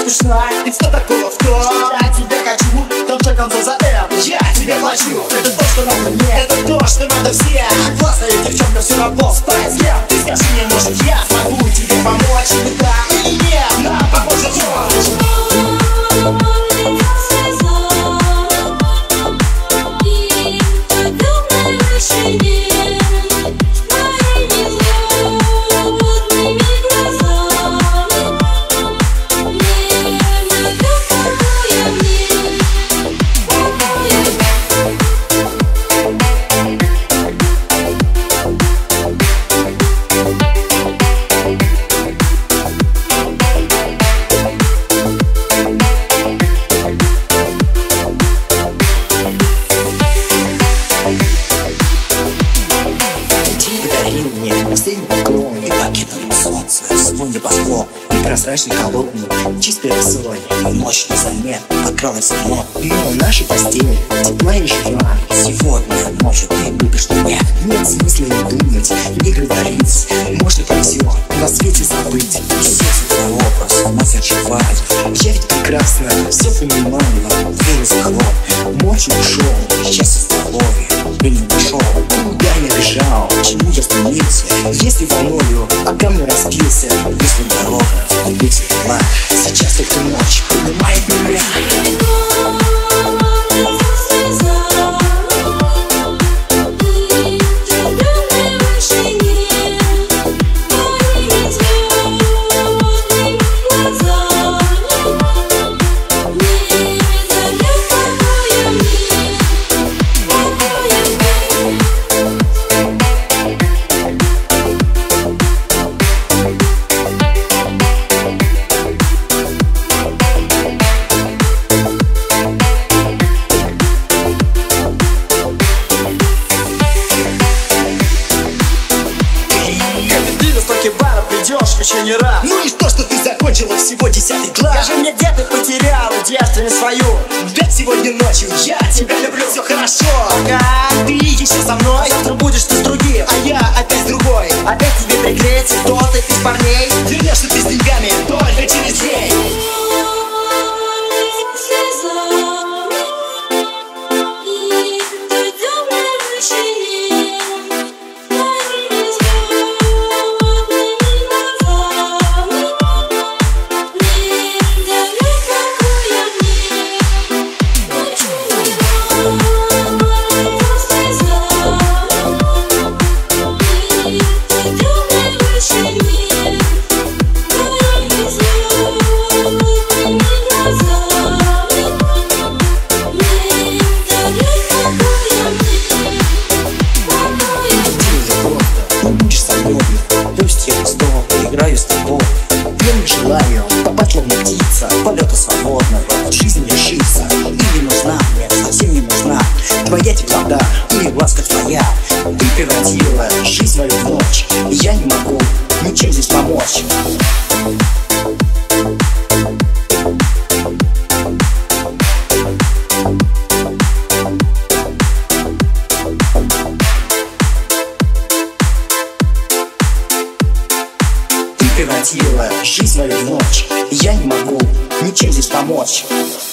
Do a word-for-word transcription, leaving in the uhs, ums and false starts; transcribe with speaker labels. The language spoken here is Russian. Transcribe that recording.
Speaker 1: смешна. И что такого в том? Я тебя хочу, в конце концов за это я тебе плачу. Это то, что надо мне, это то, что надо всем. Классная девчонка, все равно спать я. Ты скажи мне, может я смогу тебе помочь? Да или нет, нам поможет ночь.
Speaker 2: Последний поклон, и покинули солнце. Свой небосклон, непрозрачный, холодный, чистой росой. И ночь незаметно подкралась вновь. И в нашей постели тепла и жива. Сегодня ночью ты любишь меня. Нет смысла не думать, не говорить. Можно так все на свете забыть. И сердце твой образ вновь оживать. Я ведь прекрасно все понимаю. Дверь захлоп, ночью ушел. Счастье здоровье, ты не нашел. Я не бежал, к чему я стремился. Если волною о камне разбился, если дорога в губы текла, сейчас только ночь поднимает меня.
Speaker 1: Бара придешь еще не раз.
Speaker 2: Ну и что, что ты закончила всего десятый класс?
Speaker 1: Скажи мне, где ты потеряла девственность свою?
Speaker 2: Ведь сегодня ночью я тебя люблю, все хорошо.
Speaker 1: Как ты еще со мной? А завтра будешь ты с другим,
Speaker 2: а я опять с другой.
Speaker 1: Опять тебе пригреется кто-то из парней.
Speaker 2: Вернешься ты с деньгами только через день. Пусть я снова поиграю с тобой. Я не желаю попасть словно птица полета свободного, от жизни лишиться. Или нужна мне, совсем не нужна твоя теплота или ласка твоя. Ты превратила жизнь свою в ночь, и я не могу ничем здесь помочь. Превратила жизнь свою в ночь, и я не могу ничем здесь помочь.